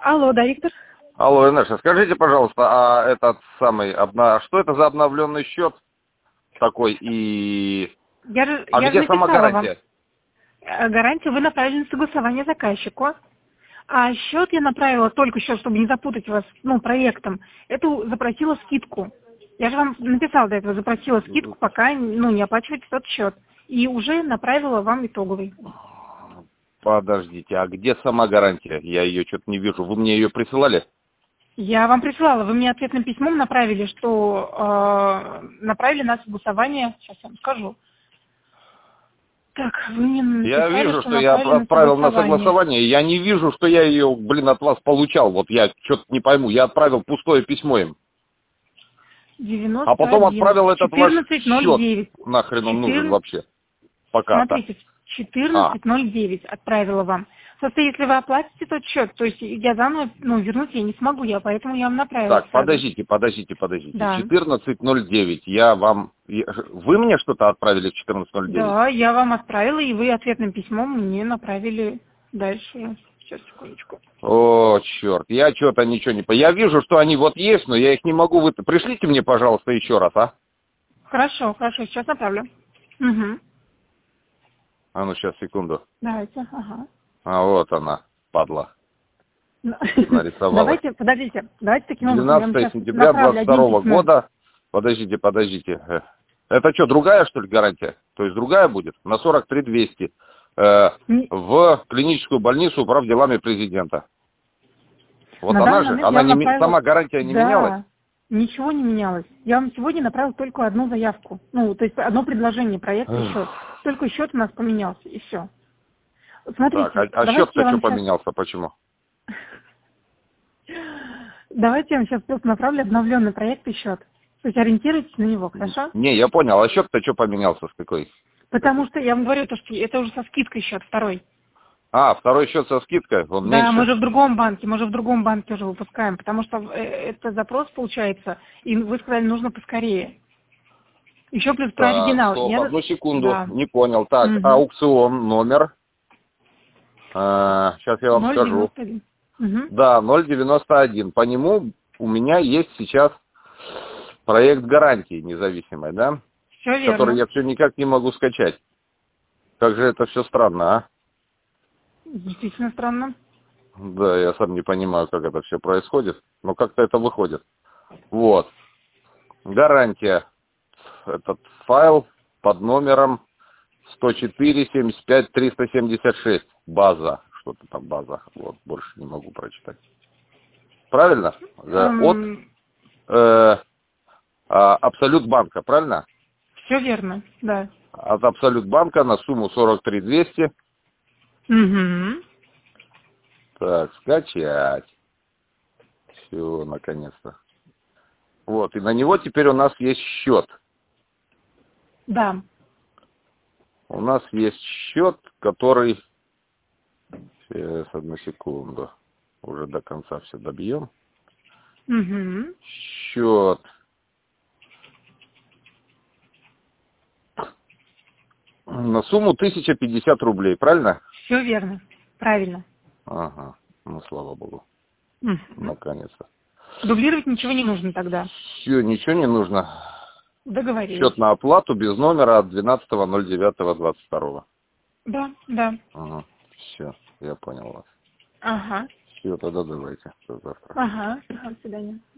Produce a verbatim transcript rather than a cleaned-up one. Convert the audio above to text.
Алло, да, Виктор? Алло, Инесса, скажите, пожалуйста, а этот самый, обна... что это за обновленный счет такой и... Я же, А я же где сама написала гарантия? вам. Гарантию вы направили на согласование заказчику. А счет я направила только счет, чтобы не запутать вас, ну, проектом. Это запросила скидку. Я же вам написала до этого, запросила скидку, пока, ну, не оплачиваете тот счет. И уже направила вам итоговый. Подождите, а где сама гарантия? Я ее что-то не вижу. Вы мне ее присылали? Я вам присылала, вы мне ответным письмом направили, что э, направили на согласование, сейчас я вам скажу. Так, вы мне Я написали, вижу, что что я направили на отправил на согласование. согласование. Я не вижу, что я ее, блин, от вас получал. Вот я что-то не пойму. Я отправил пустое письмо им. А потом отправил этот ваш четырнадцать ноль счет. девять. Нахрен он нужен четырнадцать вообще? Пока-то. Смотрите, А, четырнадцать ноль девять отправила вам. Просто если вы оплатите тот счет, то есть я заново, ну, вернуть я не смогу, я поэтому я вам направила так, сразу. подождите, подождите, подождите. Да. четырнадцать ноль девять. Я вам... я- Вы мне что-то отправили в четырнадцать ноль девять? Да, я вам отправила, и вы ответным письмом мне направили дальше. Сейчас, секундочку. О, черт, я что-то ничего не... по- Я вижу, что они вот есть, но я их не могу... Вы... Пришлите мне, пожалуйста, еще раз, а? Хорошо, хорошо, сейчас направлю. Угу. А ну, сейчас, секунду. Давайте, ага. А вот она, падла, нарисовалась. Давайте, подождите, давайте таким образом, я вам двенадцатое сейчас сентября направлю двадцать один второго письмо. года. Подождите, подождите. Э, Это что, другая, что ли, гарантия? То есть другая будет? На сорок три двести. Э, Не- в клиническую больницу управ делами президента. Вот На она данный же, момент я она вам не, ми- направила... сама гарантия не менялась? Да, ничего не менялось. Я вам сегодня направила только одну заявку. Ну, то есть одно предложение, проект и счет. Только счет у нас поменялся, и все. Так, а, Смотрите, а давайте счет-то я что вам сейчас... поменялся? Почему? Давайте я вам сейчас просто направлю обновленный проект и счет. То есть ориентируйтесь на него, хорошо? Не, я понял. А счет-то что поменялся? С какой? Потому что я вам говорю, то, что это уже со скидкой счет второй. А, второй счет со скидкой, он Да, мы меньше. же в другом банке, мы же в другом банке уже выпускаем, потому что э, это запрос получается, и вы сказали, нужно поскорее. Еще плюс про Так, оригинал. стоп, Я... одну секунду, Да. не понял. Так, Угу. аукцион номер. А, сейчас я вам ноль скажу. девяносто один. Угу. Да, ноль девяносто один. По нему у меня есть сейчас проект гарантии независимой, да? Все Который верно. я все никак не могу скачать. Как же это все странно, а? Действительно странно. Да, я сам не понимаю, как это все происходит, но как-то это выходит. Вот. Гарантия. Этот файл под номером сто четыре семьдесят пять триста семьдесят шесть. База. Что-то там база. Вот, больше не могу прочитать. Правильно? Да. От Эм, э, а, Абсолют банка, правильно? все верно, да. От Абсолют банка на сумму сорок три двести. Угу. Так, скачать. Все, наконец-то. Вот, и на него теперь у нас есть счет. Да. У нас есть счет, который... Сейчас, одну секунду. Уже до конца все добьем. Угу. Счет. На сумму тысяча пятьдесят рублей, правильно? Все верно. Правильно. Ага, ну слава богу, Угу. наконец-то. Дублировать ничего не нужно тогда. Все, ничего не нужно. Договорились. Счет на оплату без номера от двенадцатого ноль девятого двадцать второго. Да, да. Ага, все, я понял вас. Ага. Все, тогда давайте, до завтра. Ага. До свидания.